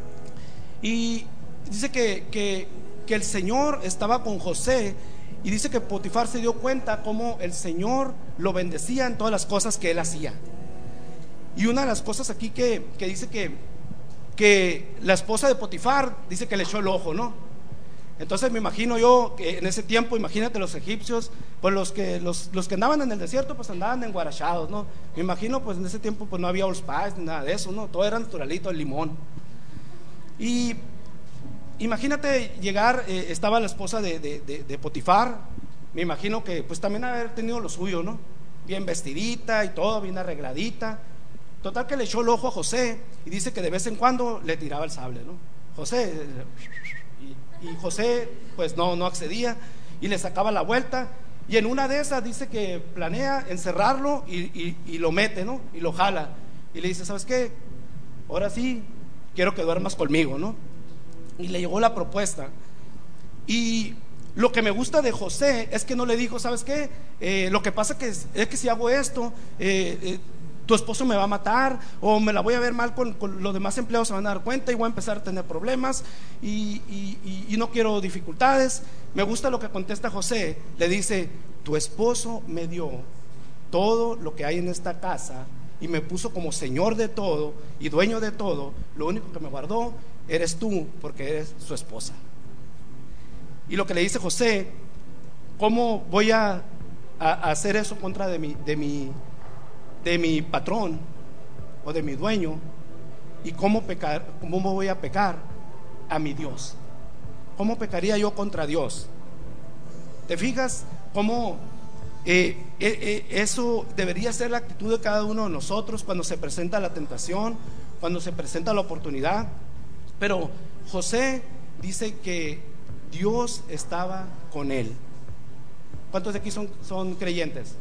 Y dice que, que, que el Señor estaba con José, y dice que Potifar se dio cuenta cómo el Señor lo bendecía en todas las cosas que él hacía. Y una de las cosas aquí que, que dice que, que la esposa de Potifar dice que le echó el ojo, ¿no? Entonces me imagino yo que en ese tiempo, imagínate los egipcios, pues los que, los, los que andaban en el desierto pues andaban enguarachados, ¿no? Me imagino pues en ese tiempo pues no había Old Spice ni nada de eso, ¿no? Todo era naturalito, el limón. Y imagínate llegar, eh, estaba la esposa de, de, de, de Potifar, me imagino que pues también haber tenido lo suyo, ¿no? Bien vestidita y todo, bien arregladita. Total que le echó el ojo a José, y dice que de vez en cuando le tiraba el sable, ¿no? José, y, y José pues no, no accedía, y le sacaba la vuelta, y en una de esas dice que planea encerrarlo y, y, y lo mete, ¿no? Y lo jala, y le dice, ¿sabes qué? Ahora sí, quiero que duermas conmigo, ¿no? Y le llegó la propuesta. Y lo que me gusta de José es que no le dijo, ¿sabes qué? Eh, lo que pasa que es, es que si hago esto, eh, eh, tu esposo me va a matar, o me la voy a ver mal con, con los demás empleados, se van a dar cuenta y voy a empezar a tener problemas, y, y, y, y no quiero dificultades. Me gusta lo que contesta José. Le dice, tu esposo me dio todo lo que hay en esta casa y me puso como señor de todo y dueño de todo. Lo único que me guardó eres tú, porque eres su esposa. Y lo que le dice José, ¿cómo voy a, a, a hacer eso contra de mi, de mi, de mi patrón o de mi dueño? ¿Y cómo pecar, cómo voy a pecar a mi Dios? ¿Cómo pecaría yo contra Dios? ¿Te fijas cómo eh, eh, eh, eso debería ser la actitud de cada uno de nosotros cuando se presenta la tentación, cuando se presenta la oportunidad? Pero José dice que Dios estaba con él. ¿Cuántos de aquí son, son creyentes?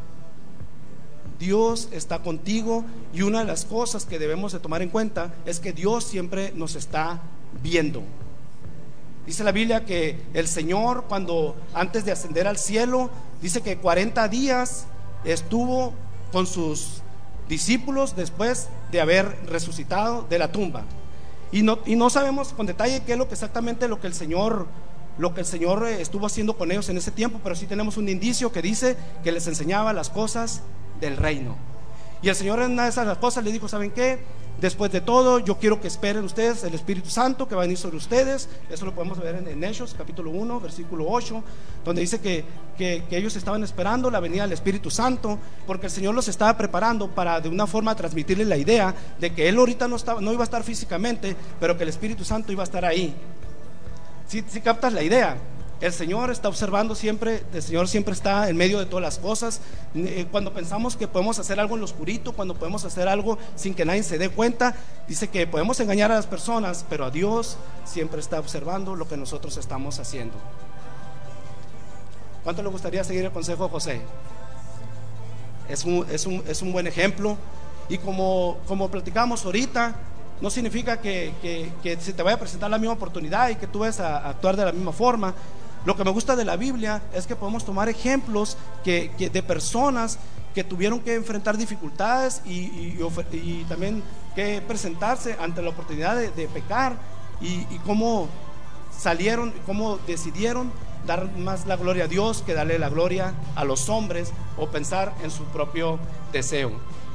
Dios está contigo, y una de las cosas que debemos de tomar en cuenta es que Dios siempre nos está viendo. Dice la Biblia que el Señor, cuando antes de ascender al cielo, dice que cuarenta días estuvo con sus discípulos después de haber resucitado de la tumba. Y no, y no sabemos con detalle qué es lo que exactamente lo que el Señor lo que el Señor estuvo haciendo con ellos en ese tiempo, pero sí tenemos un indicio que dice que les enseñaba las cosas del reino. Y el Señor en una de esas cosas le dijo, ¿saben qué? Después de todo, yo quiero que esperen ustedes el Espíritu Santo que va a venir sobre ustedes. Eso lo podemos ver en, en Hechos capítulo uno versículo ocho, donde dice que, que, que ellos estaban esperando la venida del Espíritu Santo, porque el Señor los estaba preparando para de una forma transmitirles la idea de que Él ahorita no, estaba, no iba a estar físicamente, pero que el Espíritu Santo iba a estar ahí. Si, si captas la idea, el Señor está observando siempre, el Señor siempre está en medio de todas las cosas. Cuando pensamos que podemos hacer algo en lo oscurito, cuando podemos hacer algo sin que nadie se dé cuenta, dice que podemos engañar a las personas, pero a Dios siempre está observando lo que nosotros estamos haciendo. ¿Cuánto le gustaría seguir el consejo de José? Es un, es un, es un buen ejemplo. Y como, como platicamos ahorita, no significa que, que, que se te vaya a presentar la misma oportunidad y que tú vayas a, a actuar de la misma forma. Lo que me gusta de la Biblia es que podemos tomar ejemplos que, que de personas que tuvieron que enfrentar dificultades y, y, y, y también que presentarse ante la oportunidad de, de pecar, y, y cómo salieron, cómo decidieron dar más la gloria a Dios que darle la gloria a los hombres o pensar en su propio deseo.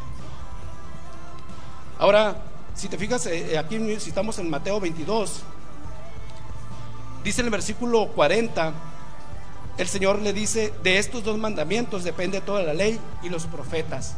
Ahora, si te fijas, eh, aquí si estamos en Mateo veintidós, dice en el versículo cuarenta, el Señor le dice, de estos dos mandamientos depende toda la ley y los profetas.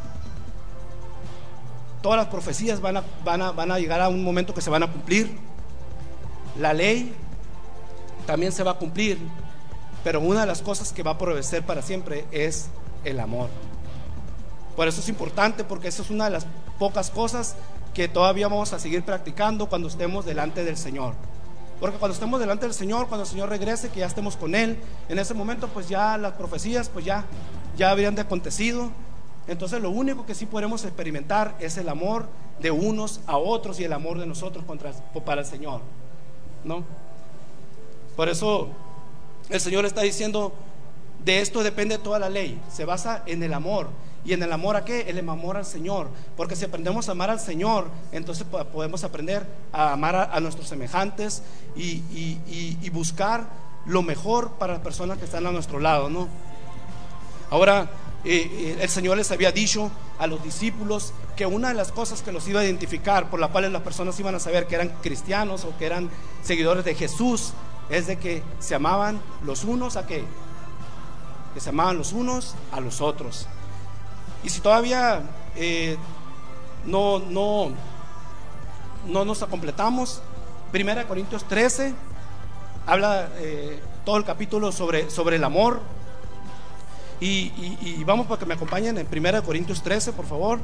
Todas las profecías van a, van a, van a llegar a un momento que se van a cumplir. La ley también se va a cumplir, pero una de las cosas que va a prevalecer para siempre es el amor. Por eso es importante, porque eso es una de las pocas cosas que todavía vamos a seguir practicando cuando estemos delante del Señor. Porque cuando estemos delante del Señor, cuando el Señor regrese, que ya estemos con Él, en ese momento pues ya las profecías pues ya, ya habrían de acontecido. Entonces lo único que sí podemos experimentar es el amor de unos a otros y el amor de nosotros contra, para el Señor, ¿no? Por eso el Señor está diciendo, de esto depende toda la ley, se basa en el amor. ¿Y en el amor a qué? El amor al Señor. Porque si aprendemos a amar al Señor, entonces podemos aprender a amar a, a nuestros semejantes y, y, y, y buscar lo mejor para las personas que están a nuestro lado, ¿no? Ahora, eh, el Señor les había dicho a los discípulos que una de las cosas que los iba a identificar, por las cuales las personas iban a saber que eran cristianos o que eran seguidores de Jesús, es de que se amaban los unos a qué, que se amaban los unos a los otros. Y si todavía eh, no, no, no nos completamos, Primera de Corintios trece habla eh, todo el capítulo sobre, sobre el amor. Y, y, y vamos para que me acompañen en Primera de Corintios trece, por favor.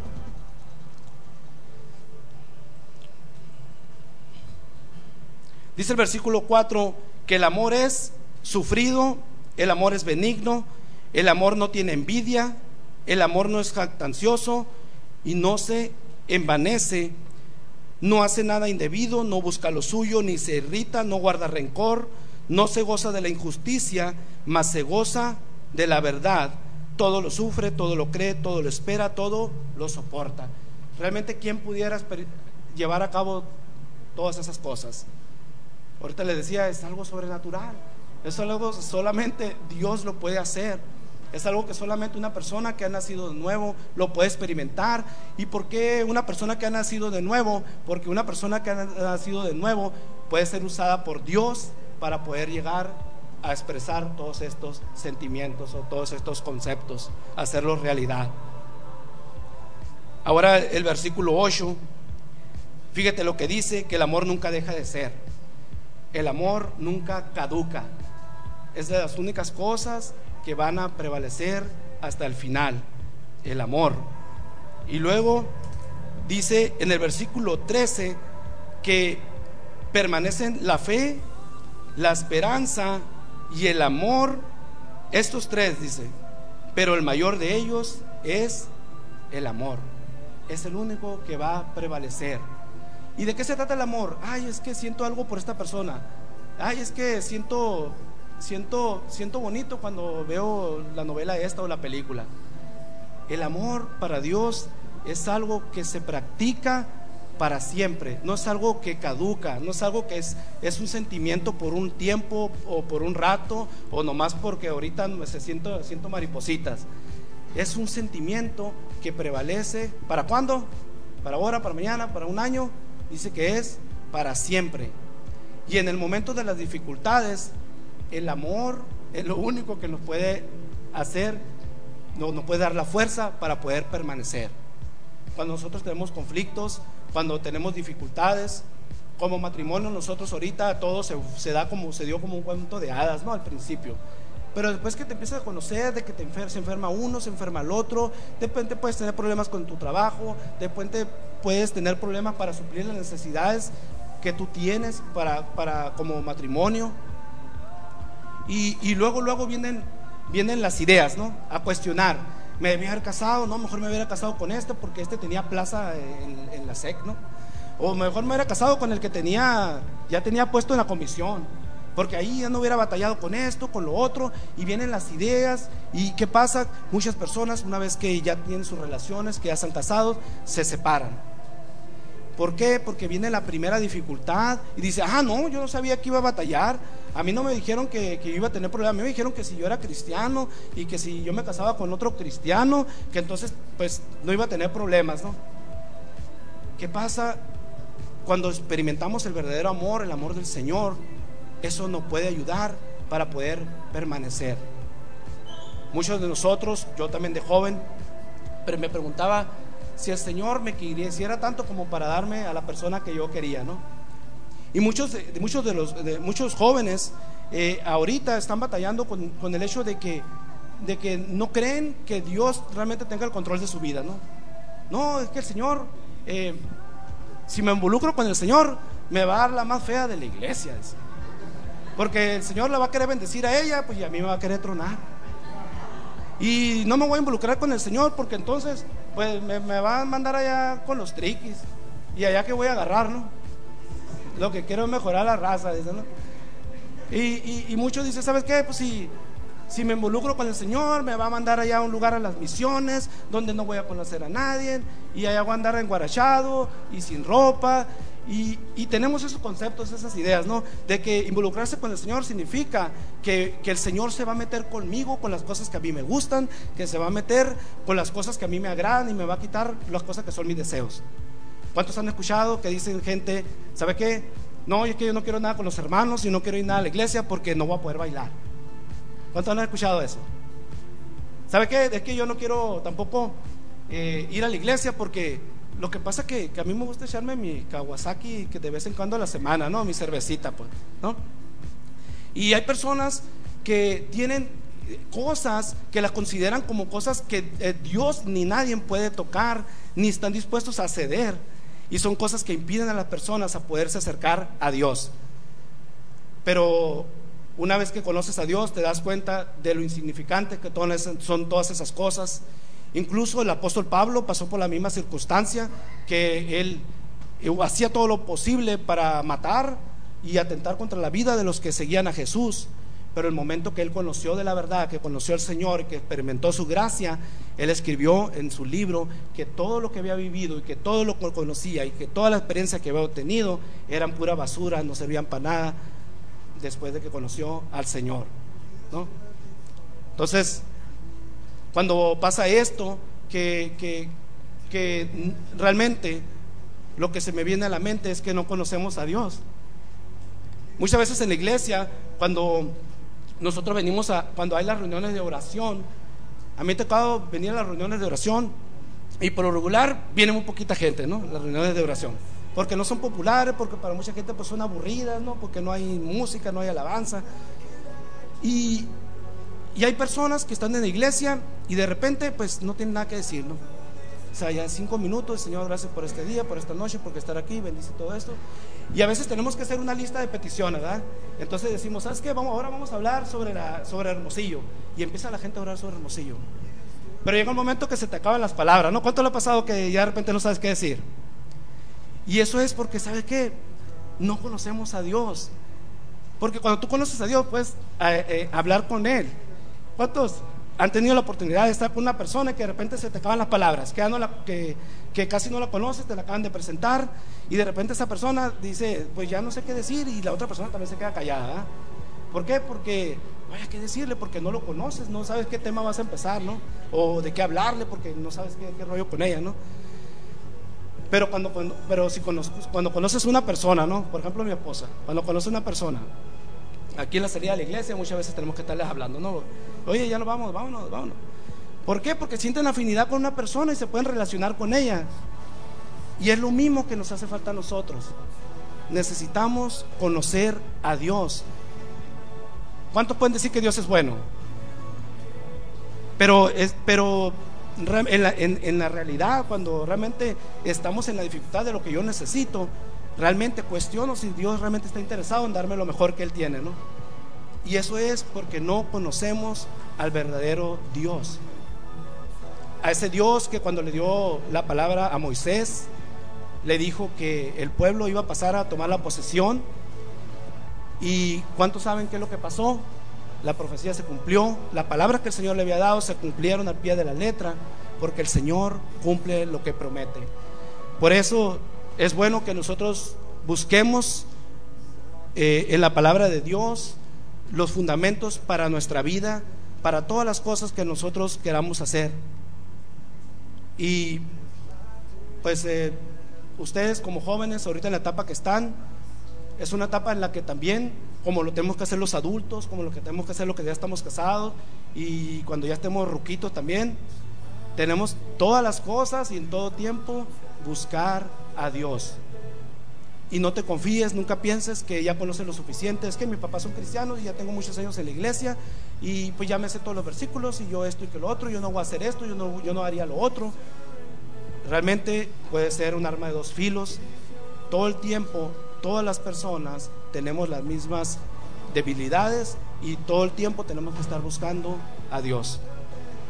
Dice el versículo cuatro que el amor es sufrido, el amor es benigno, el amor no tiene envidia, el amor no es jactancioso y no se envanece, no hace nada indebido, no busca lo suyo, ni se irrita, no guarda rencor, no se goza de la injusticia, mas se goza de la verdad. Todo lo sufre, todo lo cree, todo lo espera, todo lo soporta. Realmente, ¿quién pudiera llevar a cabo todas esas cosas? Ahorita les decía, es algo sobrenatural, es algo solamente Dios lo puede hacer. Es algo que solamente una persona que ha nacido de nuevo lo puede experimentar. ¿Y por qué una persona que ha nacido de nuevo? Porque una persona que ha nacido de nuevo puede ser usada por Dios para poder llegar a expresar todos estos sentimientos o todos estos conceptos, hacerlos realidad. Ahora el versículo ocho, fíjate lo que dice, que el amor nunca deja de ser. El amor nunca caduca. Es de las únicas cosas que van a prevalecer hasta el final, el amor. Y luego dice en el versículo trece que permanecen la fe, la esperanza y el amor. Estos tres, dice, pero el mayor de ellos es el amor. Es el único que va a prevalecer. ¿Y de qué se trata el amor? Ay, es que siento algo por esta persona. Ay, es que siento Siento, siento bonito cuando veo la novela esta o la película. El amor para Dios es algo que se practica para siempre, no es algo que caduca, no es algo que es, es un sentimiento por un tiempo o por un rato o nomás porque ahorita se siento, siento maripositas. Es un sentimiento que prevalece. ¿Para cuándo? Para ahora, para mañana, para un año. Dice que es para siempre. Y en el momento de las dificultades, el amor es lo único que nos puede hacer, nos, nos puede dar la fuerza para poder permanecer. Cuando nosotros tenemos conflictos, cuando tenemos dificultades, como matrimonio, nosotros ahorita todo se, se da como, se dio como un cuento de hadas, ¿no? Al principio. Pero después que te empiezas a conocer, de que te enfer se enferma uno, se enferma el otro, de repente puedes tener problemas con tu trabajo, de repente puedes tener problemas para suplir las necesidades que tú tienes para, para, como matrimonio. Y, y luego, luego vienen, vienen las ideas, ¿no? A cuestionar. Me debía haber casado, no, mejor me hubiera casado con este porque este tenía plaza en, en la S E C, ¿no? O mejor me hubiera casado con el que tenía, ya tenía puesto en la comisión, porque ahí ya no hubiera batallado con esto, con lo otro. Y vienen las ideas. ¿Y qué pasa? Muchas personas, una vez que ya tienen sus relaciones, que ya están casados, se separan. ¿Por qué? Porque viene la primera dificultad y dice, ah, no, yo no sabía que iba a batallar. A mí no me dijeron que, que iba a tener problemas. A mí me dijeron que si yo era cristiano y que si yo me casaba con otro cristiano, que entonces pues no iba a tener problemas, ¿no? ¿Qué pasa cuando experimentamos el verdadero amor, el amor del Señor? Eso nos puede ayudar para poder permanecer. Muchos de nosotros, yo también de joven, pero me preguntaba si el Señor me quisiera tanto como para darme a la persona que yo quería, ¿no? Y muchos de, muchos de los de muchos jóvenes eh, ahorita están batallando con, con el hecho de que, de que no creen que Dios realmente tenga el control de su vida, ¿no? No, es que el Señor, eh, si me involucro con el Señor, me va a dar la más fea de la iglesia, dice. Porque el Señor la va a querer bendecir a ella, pues y a mí me va a querer tronar. y no me voy a involucrar con el Señor porque entonces pues me, me va a mandar allá con los triquis y allá que voy a agarrar, ¿no? Lo que quiero es mejorar la raza, dice, ¿no? Y, y, y muchos dicen, ¿sabes qué? Pues si, si me involucro con el Señor, me va a mandar allá a un lugar a las misiones donde no voy a conocer a nadie, y allá voy a andar enguarachado y sin ropa. Y, y tenemos esos conceptos, esas ideas, ¿no? De que involucrarse con el Señor significa que, que el Señor se va a meter conmigo con las cosas que a mí me gustan, que se va a meter con las cosas que a mí me agradan y me va a quitar las cosas que son mis deseos. ¿Cuántos han escuchado que dicen gente, ¿sabe qué? No, es que yo no quiero nada con los hermanos y no quiero ir nada a la iglesia porque no voy a poder bailar. ¿Cuántos han escuchado eso? ¿Sabe qué? Es que yo no quiero tampoco eh, ir a la iglesia porque lo que pasa que, que a mí me gusta echarme mi Kawasaki que de vez en cuando a la semana, ¿no? Mi cervecita, pues, ¿no? Y hay personas que tienen cosas que las consideran como cosas que eh, Dios ni nadie puede tocar, ni están dispuestos a ceder, y son cosas que impiden a las personas a poderse acercar a Dios. Pero una vez que conoces a Dios te das cuenta de lo insignificante que son todas esas cosas. Incluso el apóstol Pablo pasó por la misma circunstancia, que él hacía todo lo posible para matar y atentar contra la vida de los que seguían a Jesús. Pero el momento que él conoció de la verdad, que conoció al Señor, que experimentó su gracia, él escribió en su libro que todo lo que había vivido y que todo lo que conocía y que toda la experiencia que había obtenido eran pura basura, no servían para nada después de que conoció al Señor, ¿no? Entonces, cuando pasa esto, que, que, que realmente lo que se me viene a la mente es que no conocemos a Dios. Muchas veces en la iglesia, cuando nosotros venimos a, cuando hay las reuniones de oración, a mí me ha tocado venir a las reuniones de oración y por lo regular viene muy poquita gente, ¿no? Las reuniones de oración, porque no son populares, porque para mucha gente pues son aburridas, ¿no? Porque no hay música, no hay alabanza. Y Y hay personas que están en la iglesia y de repente pues no tienen nada que decir, ¿no? O sea, ya en cinco minutos, Señor, gracias por este día, por esta noche, por estar aquí, bendice todo esto. Y a veces tenemos que hacer una lista de peticiones, ¿verdad? Entonces decimos, ¿sabes qué? Vamos, ahora vamos a hablar sobre, la, sobre Hermosillo. Y empieza la gente a orar sobre Hermosillo. Pero llega un momento que se te acaban las palabras, ¿no? ¿Cuánto le ha pasado que ya de repente no sabes qué decir? Y eso es porque, ¿sabes qué? No conocemos a Dios. Porque cuando tú conoces a Dios, puedes eh, eh, hablar con Él. ¿Cuántos han tenido la oportunidad de estar con una persona que de repente se te acaban las palabras, que, ya no la, que, que casi no la conoces, te la acaban de presentar y de repente esa persona dice, pues ya no sé qué decir, y la otra persona también se queda callada, ¿eh? ¿Por qué? Porque no hay que decirle, porque no lo conoces, no sabes qué tema vas a empezar, ¿no? O de qué hablarle, porque no sabes qué, qué rollo con ella, ¿no? Pero cuando, cuando, pero si conoces, cuando conoces una persona, ¿no? Por ejemplo, mi esposa, cuando conoce una persona, aquí en la salida de la iglesia muchas veces tenemos que estarles hablando, ¿no? Oye, ya nos vamos, vámonos, vámonos. ¿Por qué? Porque sienten afinidad con una persona y se pueden relacionar con ella. Y es lo mismo que nos hace falta a nosotros. Necesitamos conocer a Dios. ¿Cuántos pueden decir que Dios es bueno? Pero, es, pero en, la, en, en la realidad, cuando realmente estamos en la dificultad de lo que yo necesito, realmente cuestiono si Dios realmente está interesado en darme lo mejor que Él tiene, ¿no? Y eso es porque no conocemos al verdadero Dios. A ese Dios que cuando le dio la palabra a Moisés, le dijo que el pueblo iba a pasar a tomar la posesión. ¿Y cuántos saben qué es lo que pasó? La profecía se cumplió, las palabras que el Señor le había dado se cumplieron al pie de la letra, porque el Señor cumple lo que promete. Por eso es bueno que nosotros busquemos eh, en la palabra de Dios los fundamentos para nuestra vida, para todas las cosas que nosotros queramos hacer. Y pues eh, ustedes como jóvenes, ahorita en la etapa que están, es una etapa en la que también, como lo tenemos que hacer los adultos, como lo que tenemos que hacer los que ya estamos casados, y cuando ya estemos ruquitos también, tenemos todas las cosas y en todo tiempo buscar a Dios. Y no te confíes, nunca pienses que ya conoces lo suficiente. Es que mis papás son cristianos y ya tengo muchos años en la iglesia y pues ya me sé todos los versículos y yo esto y que lo otro, yo no voy a hacer esto, yo no, yo no haría lo otro. Realmente puede ser un arma de dos filos. Todo el tiempo, todas las personas tenemos las mismas debilidades y todo el tiempo tenemos que estar buscando a Dios.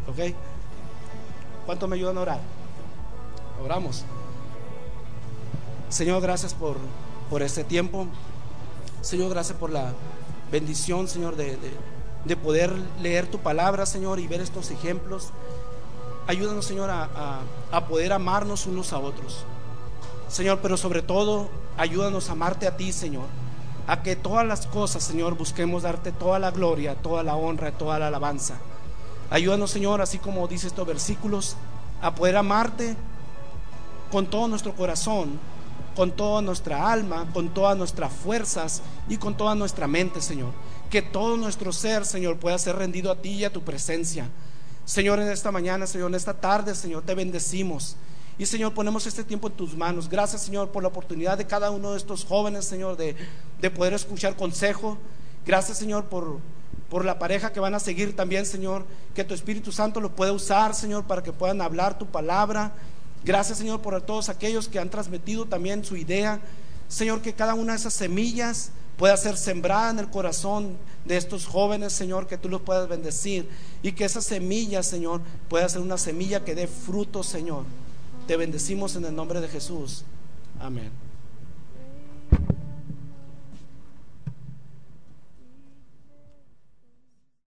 ¿Ok? ¿Cuánto me ayudan a orar? Oramos. Señor, gracias por, por este tiempo. Señor, gracias por la bendición, Señor, de, de, de poder leer tu palabra, Señor, y ver estos ejemplos. Ayúdanos, Señor, a, a, a poder amarnos unos a otros, Señor, pero sobre todo ayúdanos a amarte a ti, Señor, a que todas las cosas, Señor, busquemos darte toda la gloria, toda la honra, toda la alabanza. Ayúdanos, Señor, así como dice estos versículos, a poder amarte con todo nuestro corazón, con toda nuestra alma, con todas nuestras fuerzas y con toda nuestra mente, Señor. Que todo nuestro ser, Señor, pueda ser rendido a ti y a tu presencia. Señor, en esta mañana, Señor, en esta tarde, Señor, te bendecimos. Y, Señor, ponemos este tiempo en tus manos. Gracias, Señor, por la oportunidad de cada uno de estos jóvenes, Señor, de, de poder escuchar consejo. Gracias, Señor, por, por la pareja que van a seguir también, Señor. Que tu Espíritu Santo lo pueda usar, Señor, para que puedan hablar tu palabra. Gracias, Señor, por todos aquellos que han transmitido también su idea. Señor, que cada una de esas semillas pueda ser sembrada en el corazón de estos jóvenes, Señor, que tú los puedas bendecir y que esa semilla, Señor, pueda ser una semilla que dé fruto, Señor. Te bendecimos en el nombre de Jesús. Amén.